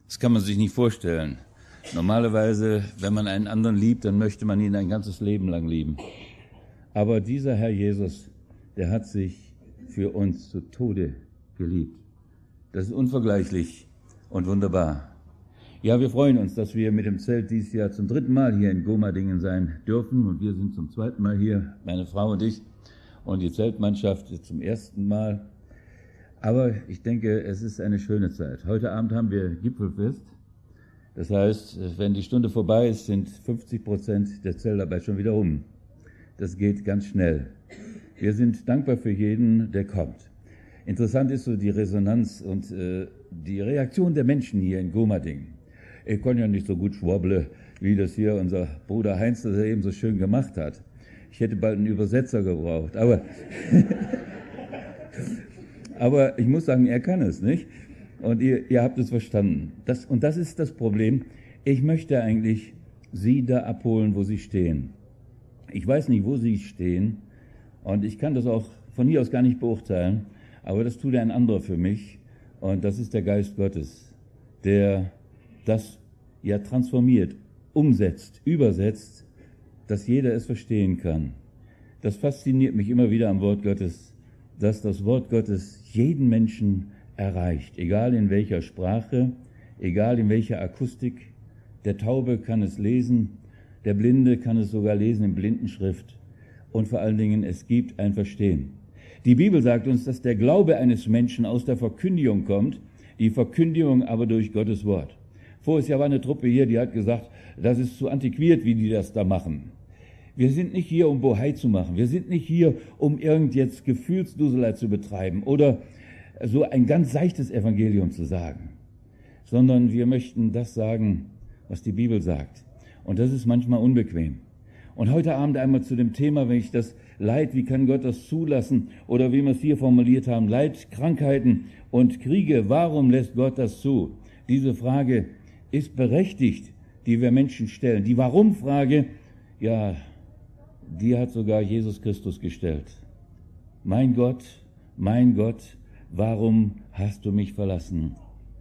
Das kann man sich nicht vorstellen. Normalerweise, wenn man einen anderen liebt, dann möchte man ihn ein ganzes Leben lang lieben. Aber dieser Herr Jesus, der hat sich für uns zu Tode geliebt. Das ist unvergleichlich und wunderbar. Ja, wir freuen uns, dass wir mit dem Zelt dieses Jahr zum 3. Mal hier in Gomadingen sein dürfen. Und wir sind zum 2. Mal hier, meine Frau und ich. Und die Zeltmannschaft ist zum 1. Mal. Aber ich denke, es ist eine schöne Zeit. Heute Abend haben wir Gipfelfest. Das heißt, wenn die Stunde vorbei ist, sind 50% der Zeltarbeit schon wieder rum. Das geht ganz schnell. Wir sind dankbar für jeden, der kommt. Interessant ist so die Resonanz und die Reaktion der Menschen hier in Gomadingen. Ich kann ja nicht so gut schwobble, wie das hier unser Bruder Heinz das eben so schön gemacht hat. Ich hätte bald einen Übersetzer gebraucht, aber ich muss sagen, er kann es, nicht? Und ihr habt es verstanden. Das ist das Problem. Ich möchte eigentlich Sie da abholen, wo Sie stehen. Ich weiß nicht, wo Sie stehen und ich kann das auch von hier aus gar nicht beurteilen, aber das tut ein anderer für mich und das ist der Geist Gottes, der das ja transformiert, umsetzt, übersetzt, dass jeder es verstehen kann. Das fasziniert mich immer wieder am Wort Gottes, dass das Wort Gottes jeden Menschen erreicht, egal in welcher Sprache, egal in welcher Akustik. Der Taube kann es lesen, der Blinde kann es sogar lesen in Blindenschrift. Und vor allen Dingen, es gibt ein Verstehen. Die Bibel sagt uns, dass der Glaube eines Menschen aus der Verkündigung kommt, die Verkündigung aber durch Gottes Wort. Voriges Jahr war eine Truppe hier, die hat gesagt, das ist zu antiquiert, wie die das da machen. Wir sind nicht hier, um Bohai zu machen. Wir sind nicht hier, um irgend jetzt Gefühlsduselei zu betreiben oder so ein ganz seichtes Evangelium zu sagen, sondern wir möchten das sagen, was die Bibel sagt. Und das ist manchmal unbequem. Und heute Abend einmal zu dem Thema, wenn ich das Leid, wie kann Gott das zulassen? Oder wie wir es hier formuliert haben, Leid, Krankheiten und Kriege, warum lässt Gott das zu? Diese Frage ist berechtigt, die wir Menschen stellen. Die Warum-Frage, ja, die hat sogar Jesus Christus gestellt. Mein Gott, warum hast du mich verlassen?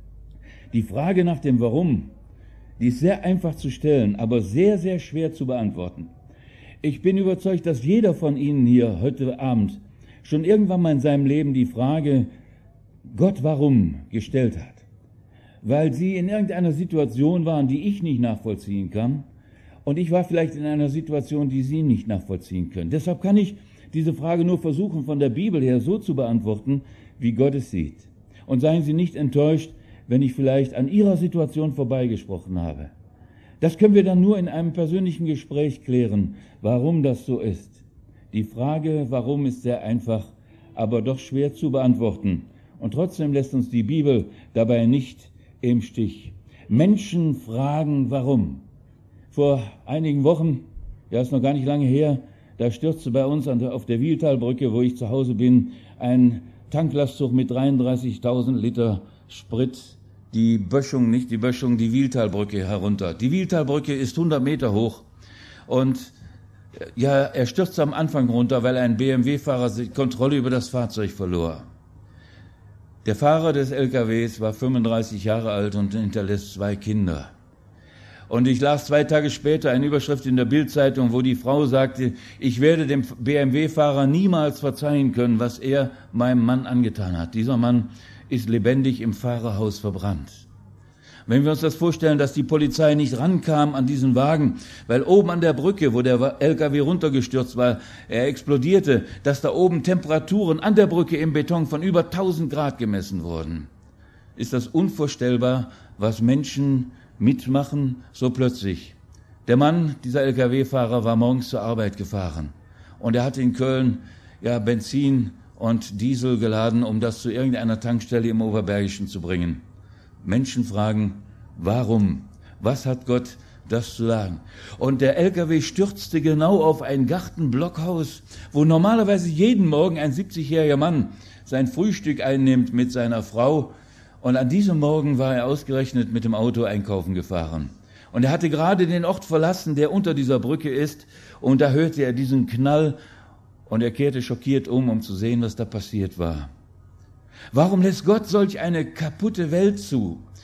Die Frage nach dem Warum, die ist sehr einfach zu stellen, aber sehr, sehr schwer zu beantworten. Ich bin überzeugt, dass jeder von Ihnen hier heute Abend schon irgendwann mal in seinem Leben die Frage Gott warum gestellt hat. Weil Sie in irgendeiner Situation waren, die ich nicht nachvollziehen kann. Und ich war vielleicht in einer Situation, die Sie nicht nachvollziehen können. Deshalb kann ich diese Frage nur versuchen, von der Bibel her so zu beantworten, wie Gott es sieht. Und seien Sie nicht enttäuscht, wenn ich vielleicht an Ihrer Situation vorbeigesprochen habe. Das können wir dann nur in einem persönlichen Gespräch klären, warum das so ist. Die Frage, warum, ist sehr einfach, aber doch schwer zu beantworten. Und trotzdem lässt uns die Bibel dabei nicht im Stich. Menschen fragen, warum. Vor einigen Wochen, ja, ist noch gar nicht lange her, da stürzte bei uns auf der Wiehltalbrücke, wo ich zu Hause bin, ein Tanklastzug mit 33.000 Liter Sprit, die Wiehltalbrücke herunter. Die Wiehltalbrücke ist 100 Meter hoch und ja, er stürzte am Anfang runter, weil ein BMW-Fahrer die Kontrolle über das Fahrzeug verlor. Der Fahrer des LKWs war 35 Jahre alt und hinterlässt 2 Kinder. Und ich las 2 Tage später eine Überschrift in der Bild-Zeitung, wo die Frau sagte, ich werde dem BMW-Fahrer niemals verzeihen können, was er meinem Mann angetan hat. Dieser Mann ist lebendig im Fahrerhaus verbrannt. Wenn wir uns das vorstellen, dass die Polizei nicht rankam an diesen Wagen, weil oben an der Brücke, wo der LKW runtergestürzt war, er explodierte, dass da oben Temperaturen an der Brücke im Beton von über 1000 Grad gemessen wurden, ist das unvorstellbar, was Menschen mitmachen, so plötzlich. Der Mann, dieser LKW-Fahrer, war morgens zur Arbeit gefahren und er hatte in Köln Benzin und Diesel geladen, um das zu irgendeiner Tankstelle im Oberbergischen zu bringen. Menschen fragen, warum? Was hat Gott das zu sagen? Und der LKW stürzte genau auf ein Gartenblockhaus, wo normalerweise jeden Morgen ein 70-jähriger Mann sein Frühstück einnimmt mit seiner Frau. Und an diesem Morgen war er ausgerechnet mit dem Auto einkaufen gefahren. Und er hatte gerade den Ort verlassen, der unter dieser Brücke ist. Und da hörte er diesen Knall und er kehrte schockiert um zu sehen, was da passiert war. Warum lässt Gott solch eine kaputte Welt zu?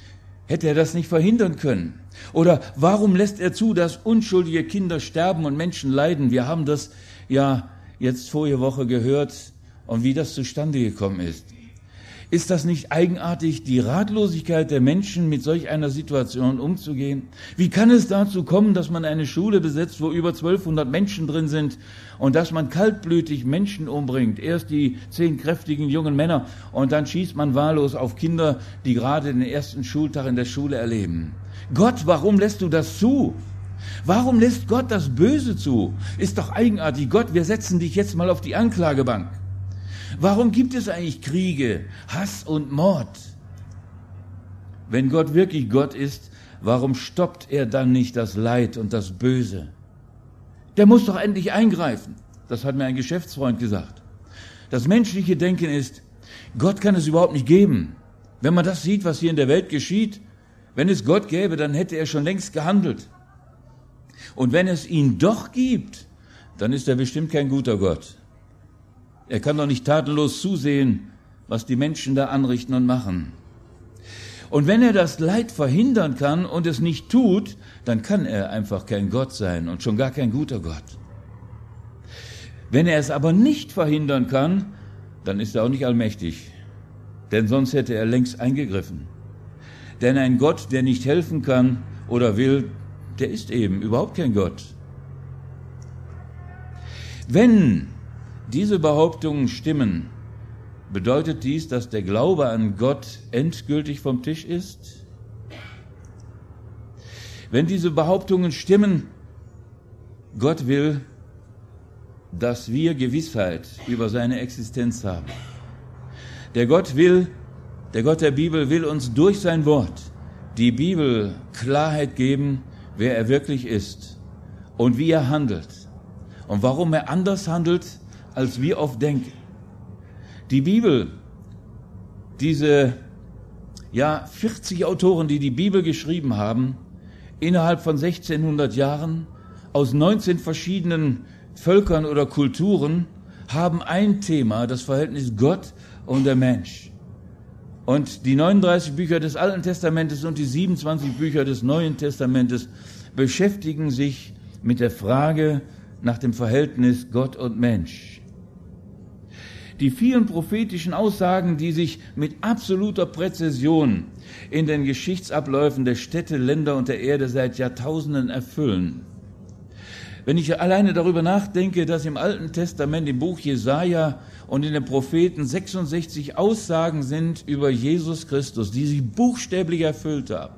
Hätte er das nicht verhindern können? Oder warum lässt er zu, dass unschuldige Kinder sterben und Menschen leiden? Wir haben das ja jetzt vorige Woche gehört und wie das zustande gekommen ist. Ist das nicht eigenartig, die Ratlosigkeit der Menschen, mit solch einer Situation umzugehen? Wie kann es dazu kommen, dass man eine Schule besetzt, wo über 1200 Menschen drin sind und dass man kaltblütig Menschen umbringt? Erst die 10 kräftigen jungen Männer und dann schießt man wahllos auf Kinder, die gerade den ersten Schultag in der Schule erleben. Gott, warum lässt du das zu? Warum lässt Gott das Böse zu? Ist doch eigenartig. Gott, wir setzen dich jetzt mal auf die Anklagebank. Warum gibt es eigentlich Kriege, Hass und Mord? Wenn Gott wirklich Gott ist, warum stoppt er dann nicht das Leid und das Böse? Der muss doch endlich eingreifen. Das hat mir ein Geschäftsfreund gesagt. Das menschliche Denken ist, Gott kann es überhaupt nicht geben. Wenn man das sieht, was hier in der Welt geschieht, wenn es Gott gäbe, dann hätte er schon längst gehandelt. Und wenn es ihn doch gibt, dann ist er bestimmt kein guter Gott. Er kann doch nicht tatenlos zusehen, was die Menschen da anrichten und machen. Und wenn er das Leid verhindern kann und es nicht tut, dann kann er einfach kein Gott sein und schon gar kein guter Gott. Wenn er es aber nicht verhindern kann, dann ist er auch nicht allmächtig, denn sonst hätte er längst eingegriffen. Denn ein Gott, der nicht helfen kann oder will, der ist eben überhaupt kein Gott. Wenn diese Behauptungen stimmen, bedeutet dies, dass der Glaube an Gott endgültig vom Tisch ist? Wenn diese Behauptungen stimmen, Gott will, dass wir Gewissheit über seine Existenz haben. Der Gott der Bibel will uns durch sein Wort, die Bibel, Klarheit geben, wer er wirklich ist und wie er handelt und warum er anders handelt, als wir oft denken. Die Bibel, diese 40 Autoren, die die Bibel geschrieben haben, innerhalb von 1600 Jahren, aus 19 verschiedenen Völkern oder Kulturen, haben ein Thema, das Verhältnis Gott und der Mensch. Und die 39 Bücher des Alten Testamentes und die 27 Bücher des Neuen Testamentes beschäftigen sich mit der Frage nach dem Verhältnis Gott und Mensch. Die vielen prophetischen Aussagen, die sich mit absoluter Präzision in den Geschichtsabläufen der Städte, Länder und der Erde seit Jahrtausenden erfüllen. Wenn ich alleine darüber nachdenke, dass im Alten Testament, im Buch Jesaja und in den Propheten 66 Aussagen sind über Jesus Christus, die sich buchstäblich erfüllt haben.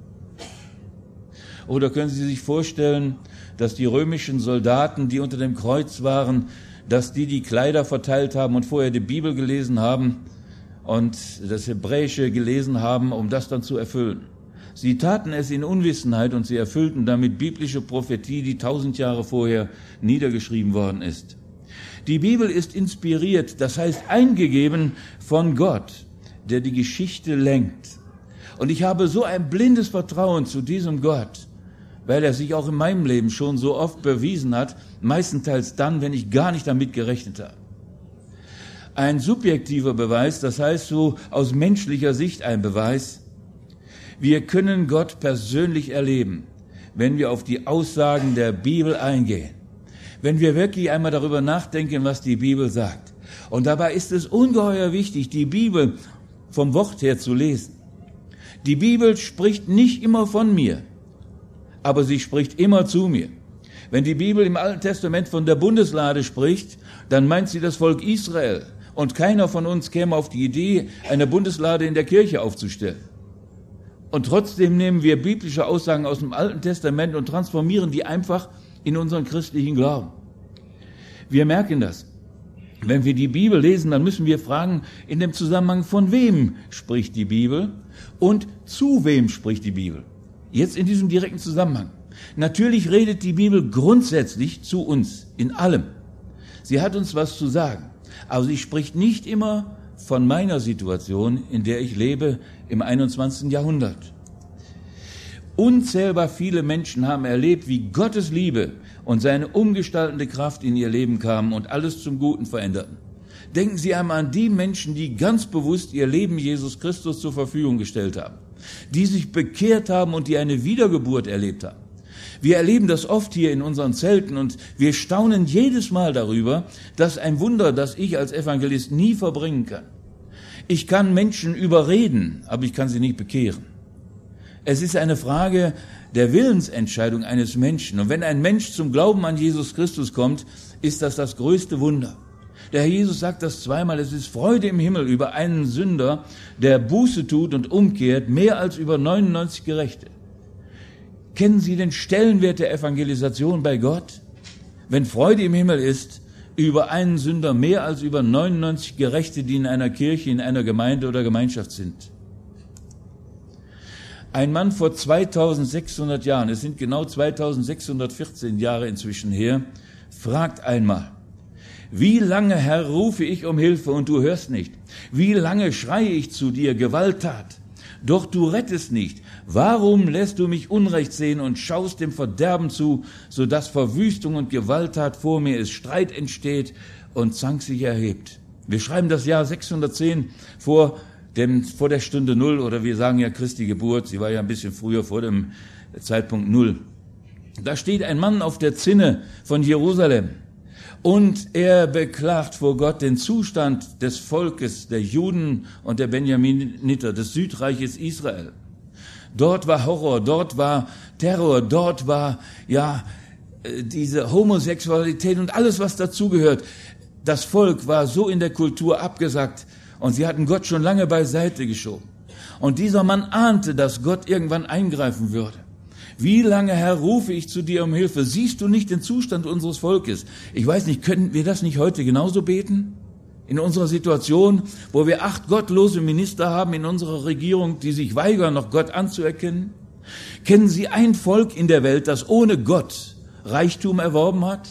Oder können Sie sich vorstellen, dass die römischen Soldaten, die unter dem Kreuz waren, dass die Kleider verteilt haben und vorher die Bibel gelesen haben und das Hebräische gelesen haben, um das dann zu erfüllen. Sie taten es in Unwissenheit und sie erfüllten damit biblische Prophetie, die 1000 Jahre vorher niedergeschrieben worden ist. Die Bibel ist inspiriert, das heißt eingegeben von Gott, der die Geschichte lenkt. Und ich habe so ein blindes Vertrauen zu diesem Gott, weil er sich auch in meinem Leben schon so oft bewiesen hat, meistenteils dann, wenn ich gar nicht damit gerechnet habe. Ein subjektiver Beweis, das heißt so aus menschlicher Sicht ein Beweis. Wir können Gott persönlich erleben, wenn wir auf die Aussagen der Bibel eingehen. Wenn wir wirklich einmal darüber nachdenken, was die Bibel sagt. Und dabei ist es ungeheuer wichtig, die Bibel vom Wort her zu lesen. Die Bibel spricht nicht immer von mir, aber sie spricht immer zu mir. Wenn die Bibel im Alten Testament von der Bundeslade spricht, dann meint sie das Volk Israel. Und keiner von uns käme auf die Idee, eine Bundeslade in der Kirche aufzustellen. Und trotzdem nehmen wir biblische Aussagen aus dem Alten Testament und transformieren die einfach in unseren christlichen Glauben. Wir merken das. Wenn wir die Bibel lesen, dann müssen wir fragen, in dem Zusammenhang, von wem spricht die Bibel und zu wem spricht die Bibel? Jetzt in diesem direkten Zusammenhang. Natürlich redet die Bibel grundsätzlich zu uns, in allem. Sie hat uns was zu sagen, aber sie spricht nicht immer von meiner Situation, in der ich lebe im 21. Jahrhundert. Unzählbar viele Menschen haben erlebt, wie Gottes Liebe und seine umgestaltende Kraft in ihr Leben kamen und alles zum Guten veränderten. Denken Sie einmal an die Menschen, die ganz bewusst ihr Leben Jesus Christus zur Verfügung gestellt haben. die sich bekehrt haben und die eine Wiedergeburt erlebt haben. Wir erleben das oft hier in unseren Zelten und wir staunen jedes Mal darüber, dass ein Wunder, das ich als Evangelist nie verbringen kann. Ich kann Menschen überreden, aber ich kann sie nicht bekehren. Es ist eine Frage der Willensentscheidung eines Menschen. Und wenn ein Mensch zum Glauben an Jesus Christus kommt, ist das größte Wunder. Der Herr Jesus sagt das zweimal, es ist Freude im Himmel über einen Sünder, der Buße tut und umkehrt, mehr als über 99 Gerechte. Kennen Sie den Stellenwert der Evangelisation bei Gott? Wenn Freude im Himmel ist, über einen Sünder mehr als über 99 Gerechte, die in einer Kirche, in einer Gemeinde oder Gemeinschaft sind. Ein Mann vor 2600 Jahren, es sind genau 2614 Jahre inzwischen her, fragt einmal: Wie lange, Herr, rufe ich um Hilfe und du hörst nicht? Wie lange schreie ich zu dir, Gewalttat? Doch du rettest nicht. Warum lässt du mich Unrecht sehen und schaust dem Verderben zu, so dass Verwüstung und Gewalttat vor mir ist, Streit entsteht und Zank sich erhebt? Wir schreiben das Jahr 610 vor der Stunde Null, oder wir sagen ja Christi Geburt, sie war ja ein bisschen früher, vor dem Zeitpunkt Null. Da steht ein Mann auf der Zinne von Jerusalem und er beklagt vor Gott den Zustand des Volkes, der Juden und der Benjaminiter, des Südreiches Israel. Dort war Horror, dort war Terror, dort war diese Homosexualität und alles, was dazugehört. Das Volk war so in der Kultur abgesackt und sie hatten Gott schon lange beiseite geschoben. Und dieser Mann ahnte, dass Gott irgendwann eingreifen würde. Wie lange, Herr, rufe ich zu dir um Hilfe? Siehst du nicht den Zustand unseres Volkes? Ich weiß nicht, könnten wir das nicht heute genauso beten? In unserer Situation, wo wir 8 gottlose Minister haben in unserer Regierung, die sich weigern, noch Gott anzuerkennen? Kennen Sie ein Volk in der Welt, das ohne Gott Reichtum erworben hat?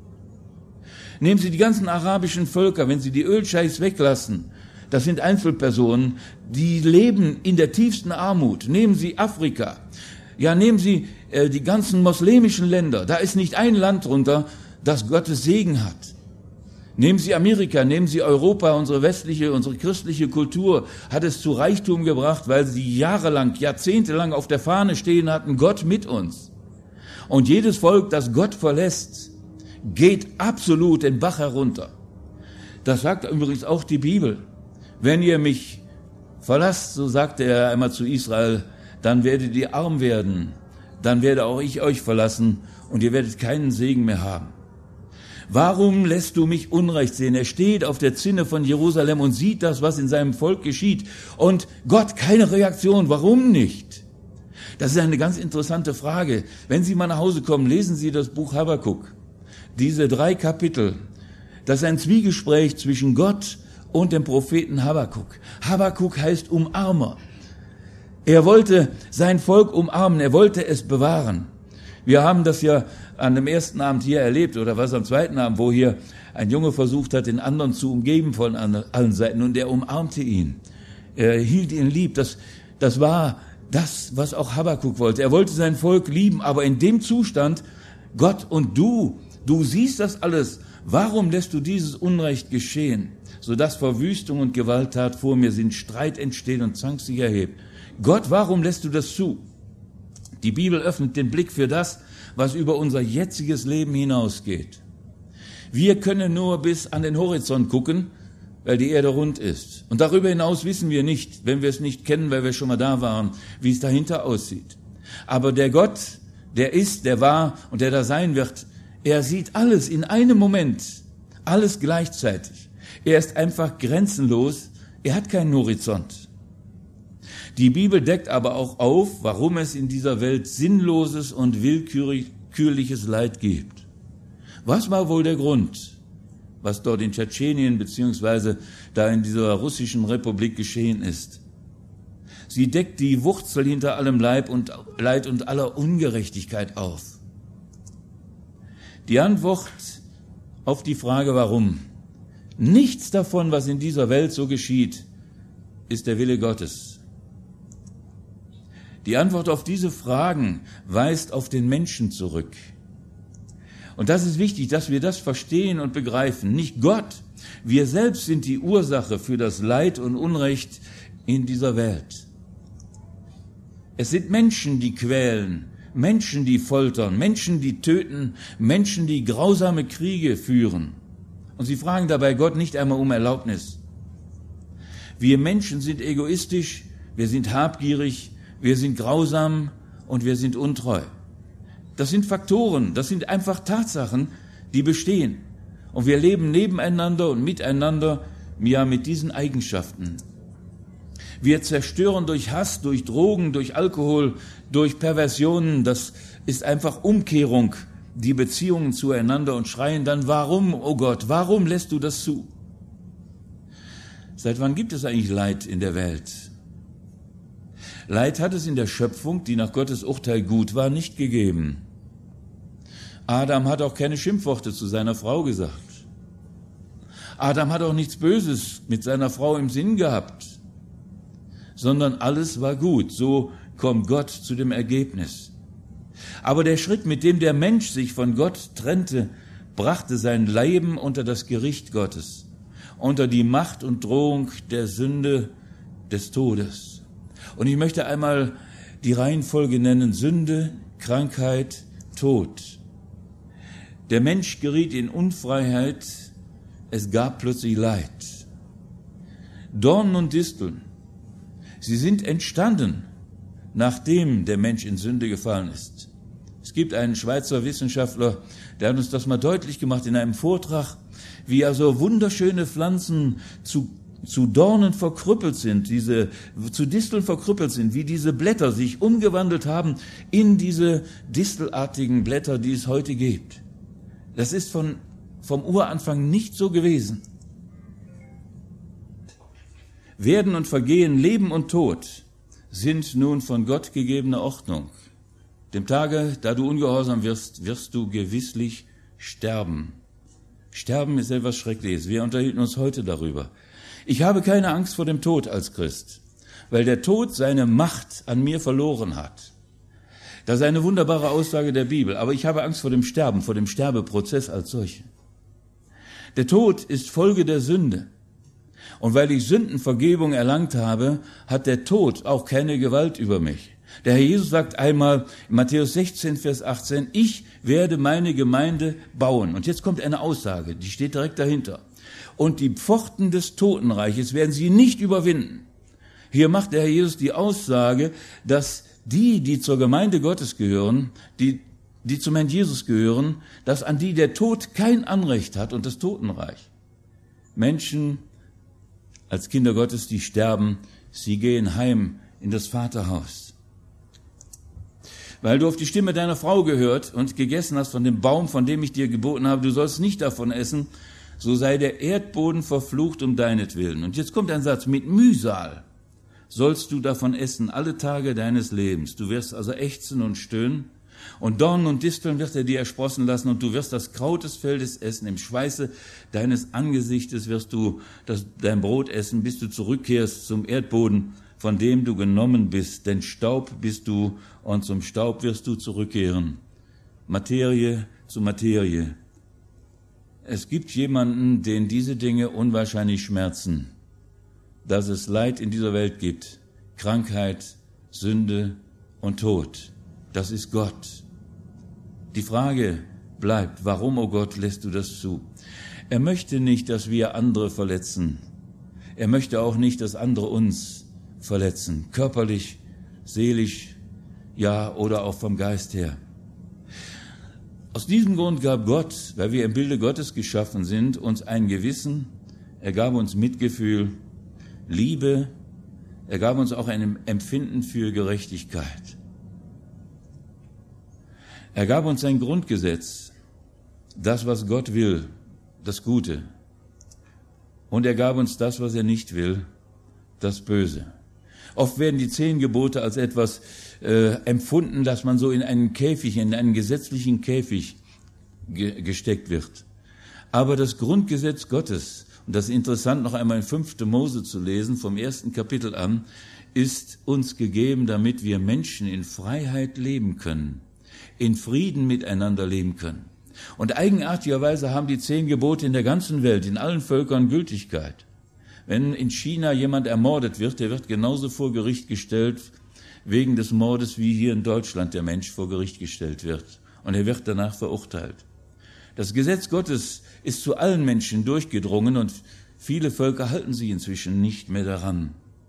Nehmen Sie die ganzen arabischen Völker, wenn Sie die Ölscheichs weglassen, das sind Einzelpersonen, die leben in der tiefsten Armut. Nehmen Sie Afrika. Ja, nehmen Sie die ganzen muslimischen Länder. Da ist nicht ein Land drunter, das Gottes Segen hat. Nehmen Sie Amerika, nehmen Sie Europa, unsere christliche Kultur hat es zu Reichtum gebracht, weil sie jahrelang, jahrzehntelang auf der Fahne stehen hatten, Gott mit uns. Und jedes Volk, das Gott verlässt, geht absolut den Bach herunter. Das sagt übrigens auch die Bibel. Wenn ihr mich verlasst, so sagte er einmal zu Israel, dann werdet ihr arm werden, dann werde auch ich euch verlassen und ihr werdet keinen Segen mehr haben. Warum lässt du mich Unrecht sehen? Er steht auf der Zinne von Jerusalem und sieht das, was in seinem Volk geschieht. Und Gott, keine Reaktion. Warum nicht? Das ist eine ganz interessante Frage. Wenn Sie mal nach Hause kommen, lesen Sie das Buch Habakuk. Diese 3 Kapitel, das ist ein Zwiegespräch zwischen Gott und dem Propheten Habakuk. Habakuk heißt Umarmer. Er wollte sein Volk umarmen, er wollte es bewahren. Wir haben das ja an dem ersten Abend hier erlebt, oder was am zweiten Abend, wo hier ein Junge versucht hat, den anderen zu umgeben von allen Seiten, und er umarmte ihn. Er hielt ihn lieb. Das war das, was auch Habakuk wollte. Er wollte sein Volk lieben, aber in dem Zustand, Gott und du siehst das alles. Warum lässt du dieses Unrecht geschehen, sodass Verwüstung und Gewalttat vor mir sind, Streit entsteht und Zank sich erhebt? Gott, warum lässt du das zu? Die Bibel öffnet den Blick für das, was über unser jetziges Leben hinausgeht. Wir können nur bis an den Horizont gucken, weil die Erde rund ist. Und darüber hinaus wissen wir nicht, wenn wir es nicht kennen, weil wir schon mal da waren, wie es dahinter aussieht. Aber der Gott, der ist, der war und der da sein wird, er sieht alles in einem Moment, alles gleichzeitig. Er ist einfach grenzenlos, er hat keinen Horizont. Die Bibel deckt aber auch auf, warum es in dieser Welt sinnloses und willkürliches Leid gibt. Was war wohl der Grund, was dort in Tschetschenien beziehungsweise da in dieser russischen Republik geschehen ist? Sie deckt die Wurzel hinter allem Leid und aller Ungerechtigkeit auf. Die Antwort auf die Frage, warum? Nichts davon, was in dieser Welt so geschieht, ist der Wille Gottes. Die Antwort auf diese Fragen weist auf den Menschen zurück. Und das ist wichtig, dass wir das verstehen und begreifen. Nicht Gott, wir selbst sind die Ursache für das Leid und Unrecht in dieser Welt. Es sind Menschen, die quälen, Menschen, die foltern, Menschen, die töten, Menschen, die grausame Kriege führen. Und sie fragen dabei Gott nicht einmal um Erlaubnis. Wir Menschen sind egoistisch, wir sind habgierig, wir sind grausam und wir sind untreu. Das sind Faktoren, das sind einfach Tatsachen, die bestehen. Und wir leben nebeneinander und miteinander, ja, mit diesen Eigenschaften. Wir zerstören durch Hass, durch Drogen, durch Alkohol, durch Perversionen. Das ist einfach Umkehrung, die Beziehungen zueinander, und schreien dann: Warum, oh Gott, warum lässt du das zu? Seit wann gibt es eigentlich Leid in der Welt? Leid hat es in der Schöpfung, die nach Gottes Urteil gut war, nicht gegeben. Adam hat auch keine Schimpfworte zu seiner Frau gesagt. Adam hat auch nichts Böses mit seiner Frau im Sinn gehabt, sondern alles war gut. So kommt Gott zu dem Ergebnis. Aber der Schritt, mit dem der Mensch sich von Gott trennte, brachte sein Leben unter das Gericht Gottes, unter die Macht und Drohung der Sünde, des Todes. Und ich möchte einmal die Reihenfolge nennen: Sünde, Krankheit, Tod. Der Mensch geriet in Unfreiheit, es gab plötzlich Leid. Dornen und Disteln, sie sind entstanden, nachdem der Mensch in Sünde gefallen ist. Es gibt einen Schweizer Wissenschaftler, der hat uns das mal deutlich gemacht in einem Vortrag, wie also wunderschöne Pflanzen zu Dornen verkrüppelt sind, zu Disteln verkrüppelt sind, wie diese Blätter sich umgewandelt haben in diese distelartigen Blätter, die es heute gibt. Das ist vom Uranfang nicht so gewesen. Werden und Vergehen, Leben und Tod sind nun von Gott gegebene Ordnung. Dem Tage, da du ungehorsam wirst, wirst du gewisslich sterben. Sterben ist etwas Schreckliches. Wir unterhielten uns heute darüber. Ich habe keine Angst vor dem Tod als Christ, weil der Tod seine Macht an mir verloren hat. Das ist eine wunderbare Aussage der Bibel, aber ich habe Angst vor dem Sterben, vor dem Sterbeprozess als solchen. Der Tod ist Folge der Sünde. Und weil ich Sündenvergebung erlangt habe, hat der Tod auch keine Gewalt über mich. Der Herr Jesus sagt einmal in Matthäus 16, Vers 18, ich werde meine Gemeinde bauen. Und jetzt kommt eine Aussage, die steht direkt dahinter. Und die Pforten des Totenreiches werden sie nicht überwinden. Hier macht der Herr Jesus die Aussage, dass die zur Gemeinde Gottes gehören, die zum Herrn Jesus gehören, dass an die der Tod kein Anrecht hat und das Totenreich. Menschen als Kinder Gottes, die sterben, sie gehen heim in das Vaterhaus. Weil du auf die Stimme deiner Frau gehört und gegessen hast von dem Baum, von dem ich dir geboten habe, du sollst nicht davon essen, so sei der Erdboden verflucht um deinetwillen. Und jetzt kommt ein Satz: Mit Mühsal sollst du davon essen alle Tage deines Lebens. Du wirst also ächzen und stöhnen, und Dornen und Disteln wird er dir ersprossen lassen, und du wirst das Kraut des Feldes essen. Im Schweiße deines Angesichtes wirst du dein Brot essen, bis du zurückkehrst zum Erdboden, von dem du genommen bist. Denn Staub bist du, und zum Staub wirst du zurückkehren. Materie zu Materie. Es gibt jemanden, den diese Dinge unwahrscheinlich schmerzen, dass es Leid in dieser Welt gibt, Krankheit, Sünde und Tod. Das ist Gott. Die Frage bleibt: Warum, oh Gott, lässt du das zu? Er möchte nicht, dass wir andere verletzen. Er möchte auch nicht, dass andere uns verletzen, körperlich, seelisch, ja, oder auch vom Geist her. Aus diesem Grund gab Gott, weil wir im Bilde Gottes geschaffen sind, uns ein Gewissen, er gab uns Mitgefühl, Liebe, er gab uns auch ein Empfinden für Gerechtigkeit. Er gab uns ein Grundgesetz, das, was Gott will, das Gute. Und er gab uns das, was er nicht will, das Böse. Oft werden die 10 Gebote als etwas empfunden, dass man so in einen Käfig, in einen gesetzlichen Käfig gesteckt wird. Aber das Grundgesetz Gottes, und das ist interessant, noch einmal in 5. Mose zu lesen, vom 1. Kapitel an, ist uns gegeben, damit wir Menschen in Freiheit leben können, in Frieden miteinander leben können. Und eigenartigerweise haben die 10 Gebote in der ganzen Welt, in allen Völkern Gültigkeit. Wenn in China jemand ermordet wird, der wird genauso vor Gericht gestellt wegen des Mordes, wie hier in Deutschland der Mensch vor Gericht gestellt wird. Und er wird danach verurteilt. Das Gesetz Gottes ist zu allen Menschen durchgedrungen und viele Völker halten sich inzwischen nicht mehr daran.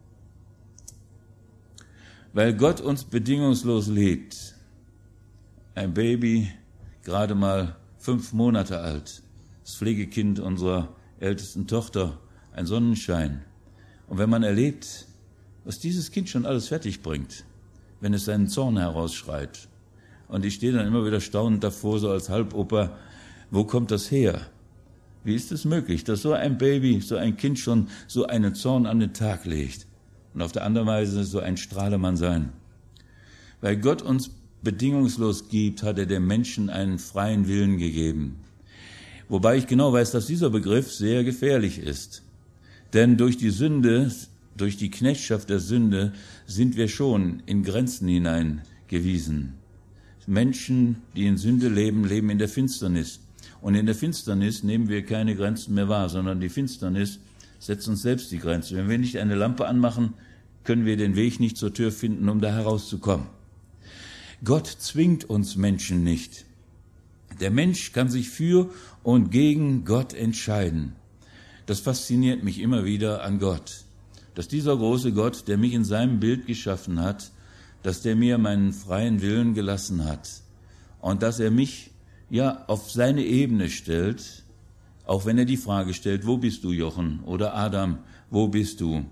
Weil Gott uns bedingungslos liebt. Ein Baby, gerade mal 5 Monate alt, das Pflegekind unserer ältesten Tochter, ein Sonnenschein. Und wenn man erlebt, was dieses Kind schon alles fertig bringt, wenn es seinen Zorn herausschreit. Und ich stehe dann immer wieder staunend davor, so als Halboper, wo kommt das her? Wie ist es möglich, dass so ein Baby, so ein Kind schon so einen Zorn an den Tag legt und auf der anderen Weise so ein Strahlemann sein? Weil Gott uns bedingungslos gibt, hat er dem Menschen einen freien Willen gegeben. Wobei ich genau weiß, dass dieser Begriff sehr gefährlich ist. Denn durch die Sünde, durch die Knechtschaft der Sünde sind wir schon in Grenzen hineingewiesen. Menschen, die in Sünde leben, leben in der Finsternis. Und in der Finsternis nehmen wir keine Grenzen mehr wahr, sondern die Finsternis setzt uns selbst die Grenze. Wenn wir nicht eine Lampe anmachen, können wir den Weg nicht zur Tür finden, um da herauszukommen. Gott zwingt uns Menschen nicht. Der Mensch kann sich für und gegen Gott entscheiden. Das fasziniert mich immer wieder an Gott, dass dieser große Gott, der mich in seinem Bild geschaffen hat, dass der mir meinen freien Willen gelassen hat und dass er mich auf seine Ebene stellt, auch wenn er die Frage stellt, wo bist du, Jochen? Oder Adam, wo bist du?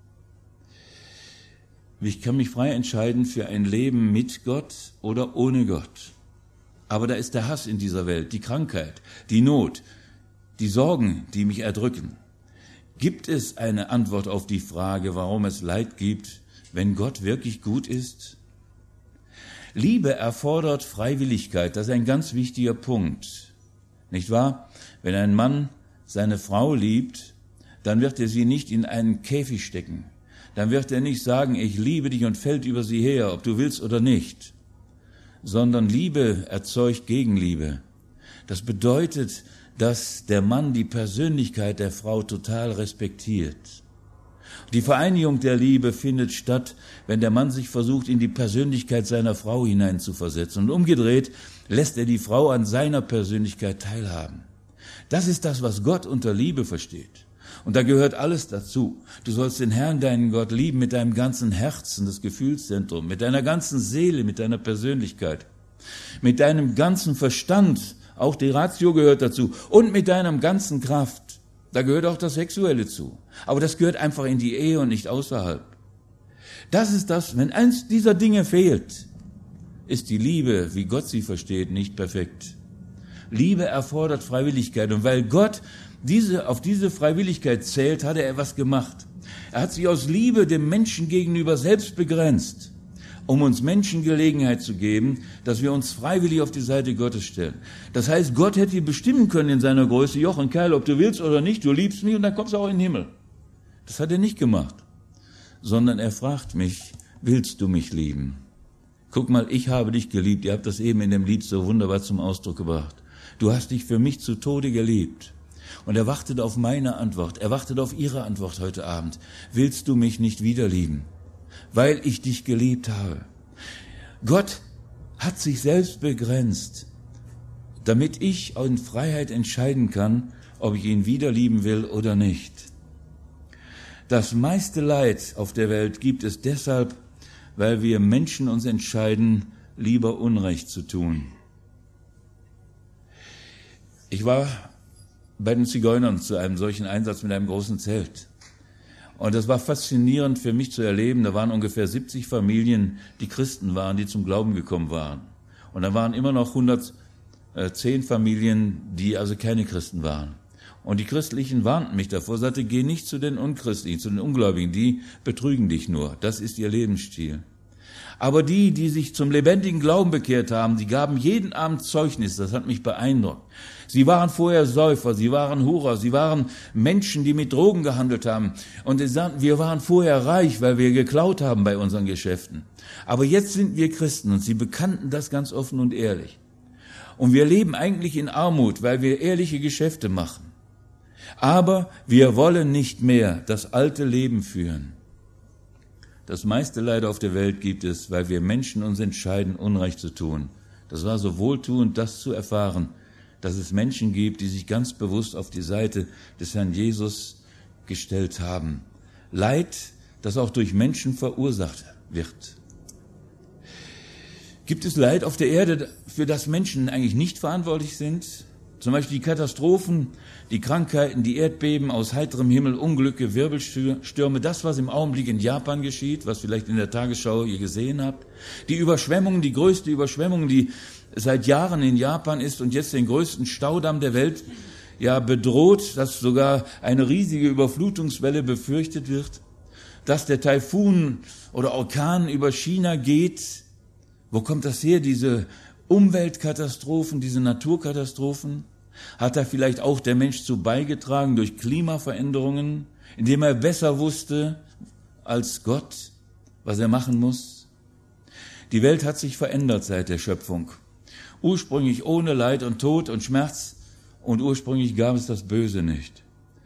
Ich kann mich frei entscheiden für ein Leben mit Gott oder ohne Gott. Aber da ist der Hass in dieser Welt, die Krankheit, die Not, die Sorgen, die mich erdrücken. Gibt es eine Antwort auf die Frage, warum es Leid gibt, wenn Gott wirklich gut ist? Liebe erfordert Freiwilligkeit, das ist ein ganz wichtiger Punkt. Nicht wahr? Wenn ein Mann seine Frau liebt, dann wird er sie nicht in einen Käfig stecken. Dann wird er nicht sagen, ich liebe dich und fällt über sie her, ob du willst oder nicht. Sondern Liebe erzeugt Gegenliebe. Das bedeutet, dass der Mann die Persönlichkeit der Frau total respektiert. Die Vereinigung der Liebe findet statt, wenn der Mann sich versucht, in die Persönlichkeit seiner Frau hineinzuversetzen. Und umgedreht lässt er die Frau an seiner Persönlichkeit teilhaben. Das ist das, was Gott unter Liebe versteht. Und da gehört alles dazu. Du sollst den Herrn, deinen Gott, lieben mit deinem ganzen Herzen, das Gefühlszentrum, mit deiner ganzen Seele, mit deiner Persönlichkeit, mit deinem ganzen Verstand, auch die Ratio gehört dazu, und mit deinem ganzen Kraft. Da gehört auch das Sexuelle zu. Aber das gehört einfach in die Ehe und nicht außerhalb. Das ist das, wenn eins dieser Dinge fehlt, ist die Liebe, wie Gott sie versteht, nicht perfekt. Liebe erfordert Freiwilligkeit. Und weil Gott auf diese Freiwilligkeit zählt, hat er etwas gemacht. Er hat sich aus Liebe dem Menschen gegenüber selbst begrenzt, um uns Menschen Gelegenheit zu geben, dass wir uns freiwillig auf die Seite Gottes stellen. Das heißt, Gott hätte bestimmen können in seiner Größe, Jochen, Kerl, ob du willst oder nicht, du liebst mich und dann kommst du auch in den Himmel. Das hat er nicht gemacht, sondern er fragt mich, willst du mich lieben? Guck mal, ich habe dich geliebt, ihr habt das eben in dem Lied so wunderbar zum Ausdruck gebracht. Du hast dich für mich zu Tode geliebt. Und er wartet auf meine Antwort, er wartet auf ihre Antwort heute Abend. Willst du mich nicht wieder lieben? Weil ich dich geliebt habe. Gott hat sich selbst begrenzt, damit ich in Freiheit entscheiden kann, ob ich ihn wieder lieben will oder nicht. Das meiste Leid auf der Welt gibt es deshalb, weil wir Menschen uns entscheiden, lieber Unrecht zu tun. Ich war bei den Zigeunern zu einem solchen Einsatz mit einem großen Zelt. Und das war faszinierend für mich zu erleben. Da waren ungefähr 70 Familien, die Christen waren, die zum Glauben gekommen waren. Und da waren immer noch 110 Familien, die also keine Christen waren. Und die Christlichen warnten mich davor, sagte, geh nicht zu den Unchristlichen, zu den Ungläubigen, die betrügen dich nur. Das ist ihr Lebensstil. Aber die sich zum lebendigen Glauben bekehrt haben, die gaben jeden Abend Zeugnis, das hat mich beeindruckt. Sie waren vorher Säufer, sie waren Hurer, sie waren Menschen, die mit Drogen gehandelt haben. Und sie sagten, wir waren vorher reich, weil wir geklaut haben bei unseren Geschäften. Aber jetzt sind wir Christen und sie bekannten das ganz offen und ehrlich. Und wir leben eigentlich in Armut, weil wir ehrliche Geschäfte machen. Aber wir wollen nicht mehr das alte Leben führen. Das meiste Leid auf der Welt gibt es, weil wir Menschen uns entscheiden, Unrecht zu tun. Das war so wohltuend, das zu erfahren, dass es Menschen gibt, die sich ganz bewusst auf die Seite des Herrn Jesus gestellt haben. Leid, das auch durch Menschen verursacht wird. Gibt es Leid auf der Erde, für das Menschen eigentlich nicht verantwortlich sind? Zum Beispiel die Katastrophen, die Krankheiten, die Erdbeben aus heiterem Himmel, Unglücke, Wirbelstürme, das, was im Augenblick in Japan geschieht, was vielleicht in der Tagesschau ihr gesehen habt. Die Überschwemmungen, die größte Überschwemmung, die seit Jahren in Japan ist und jetzt den größten Staudamm der Welt bedroht, dass sogar eine riesige Überflutungswelle befürchtet wird, dass der Taifun oder Orkan über China geht. Wo kommt das her, diese Umweltkatastrophen, diese Naturkatastrophen? Hat da vielleicht auch der Mensch zu beigetragen durch Klimaveränderungen, indem er besser wusste als Gott, was er machen muss? Die Welt hat sich verändert seit der Schöpfung. Ursprünglich ohne Leid und Tod und Schmerz, und ursprünglich gab es das Böse nicht.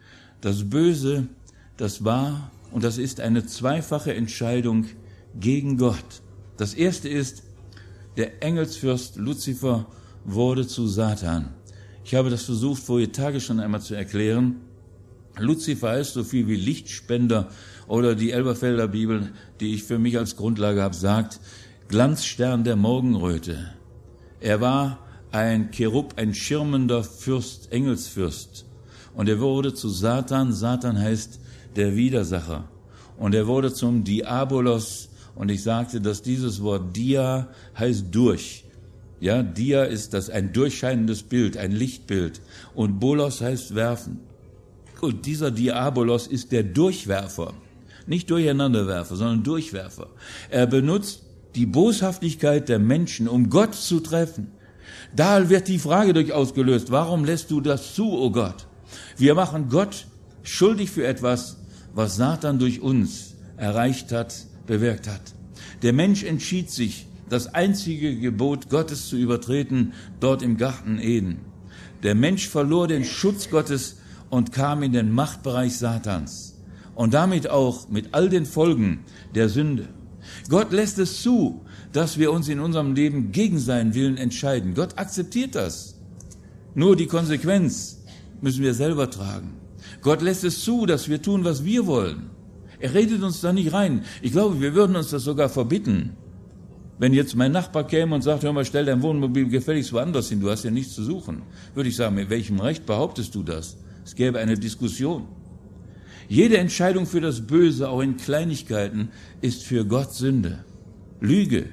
Das Böse, das war und das ist eine zweifache Entscheidung gegen Gott. Das erste ist, der Engelsfürst Luzifer wurde zu Satan. Ich habe das versucht, vorige Tage schon einmal zu erklären. Luzifer heißt so viel wie Lichtspender, oder die Elberfelder Bibel, die ich für mich als Grundlage habe, sagt, Glanzstern der Morgenröte. Er war ein Cherub, ein schirmender Fürst, Engelsfürst. Und er wurde zu Satan. Satan heißt der Widersacher. Und er wurde zum Diabolos. Und ich sagte, dass dieses Wort Dia heißt durch. Ja, Dia ist das ein durchscheinendes Bild, ein Lichtbild. Und Bolos heißt werfen. Und dieser Diabolos ist der Durchwerfer. Nicht Durcheinanderwerfer, sondern Durchwerfer. Er benutzt die Boshaftigkeit der Menschen, um Gott zu treffen. Da wird die Frage durchaus gelöst, warum lässt du das zu, o Gott? Wir machen Gott schuldig für etwas, was Satan durch uns erreicht hat, bewirkt hat. Der Mensch entschied sich, das einzige Gebot Gottes zu übertreten, dort im Garten Eden. Der Mensch verlor den Schutz Gottes und kam in den Machtbereich Satans. Und damit auch mit all den Folgen der Sünde. Gott lässt es zu, dass wir uns in unserem Leben gegen seinen Willen entscheiden. Gott akzeptiert das. Nur die Konsequenz müssen wir selber tragen. Gott lässt es zu, dass wir tun, was wir wollen. Er redet uns da nicht rein. Ich glaube, wir würden uns das sogar verbitten. Wenn jetzt mein Nachbar käme und sagt, hör mal, stell dein Wohnmobil gefälligst woanders hin, du hast ja nichts zu suchen, würde ich sagen, mit welchem Recht behauptest du das? Es gäbe eine Diskussion. Jede Entscheidung für das Böse, auch in Kleinigkeiten, ist für Gott Sünde. Lüge.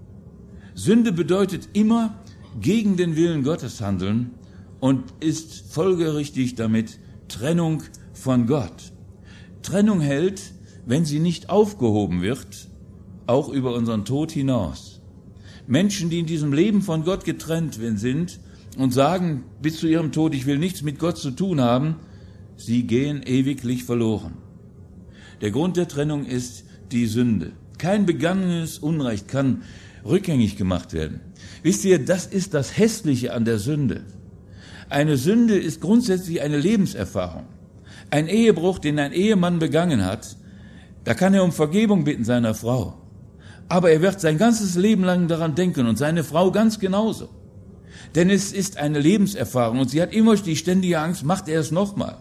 Sünde bedeutet immer gegen den Willen Gottes handeln und ist folgerichtig damit Trennung von Gott. Trennung hält, wenn sie nicht aufgehoben wird, auch über unseren Tod hinaus. Menschen, die in diesem Leben von Gott getrennt sind und sagen bis zu ihrem Tod, ich will nichts mit Gott zu tun haben, sie gehen ewiglich verloren. Der Grund der Trennung ist die Sünde. Kein begangenes Unrecht kann rückgängig gemacht werden. Wisst ihr, das ist das Hässliche an der Sünde. Eine Sünde ist grundsätzlich eine Lebenserfahrung. Ein Ehebruch, den ein Ehemann begangen hat, da kann er um Vergebung bitten seiner Frau. Aber er wird sein ganzes Leben lang daran denken und seine Frau ganz genauso. Denn es ist eine Lebenserfahrung und sie hat immer die ständige Angst, macht er es nochmal.